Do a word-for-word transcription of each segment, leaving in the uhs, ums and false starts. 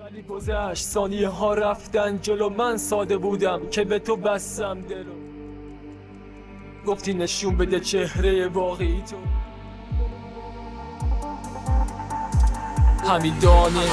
ولی گذشت ثانیه ها رفتن جلو، من ساده بودم که به تو بستم دلو. گفتی نشون بده چهره واقعی تو، همین دانه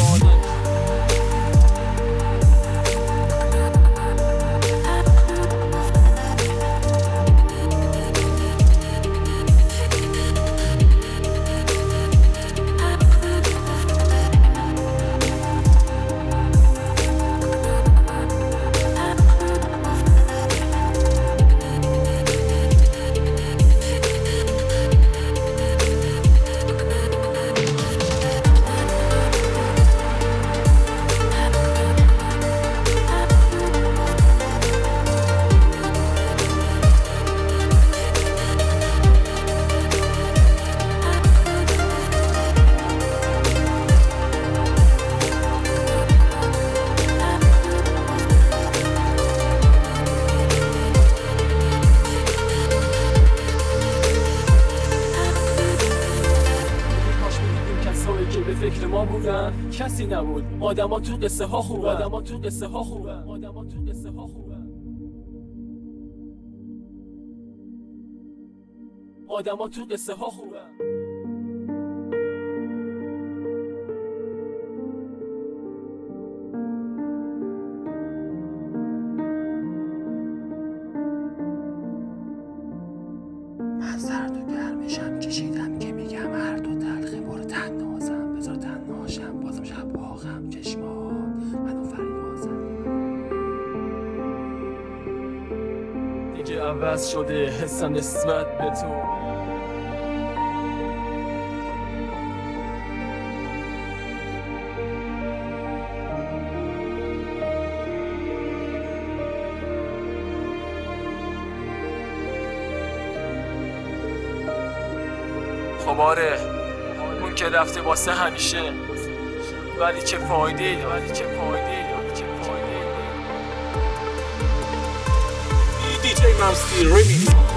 به فکر ما بودن، کسی نبود. آدما تو قصه ها خوبه، آدما تو قصه ها خوبه، آدما تو قصه ها خوبه، آدما تو قصه ها خوبه. من سرد و گرمشم کشیدم که میگم هر دو تلخه، برو تنهازم بذار تنهاشم، بازم شب باغم چشمات منو فریازم. دیگه عوض شده حسم نسبت به تو، خب آره اون که رفته واسه همیشه، ولی چه فایده داره، ولی چه فایده داره، چه فایده داره. دی جی ممستی ریمیکس.